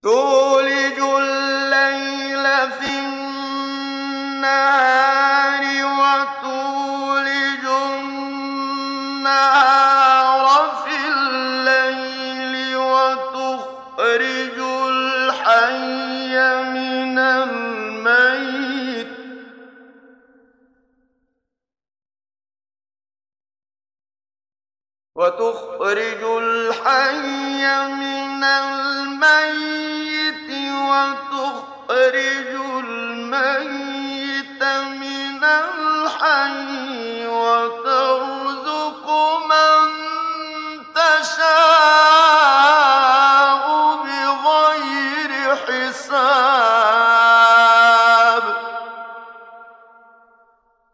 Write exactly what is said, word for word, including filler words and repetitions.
تولج الليل في النهار وتولج النهار في الليل وتخرج الحي من الميت وتخرج الحي من الميت وتخرج الميت من الحي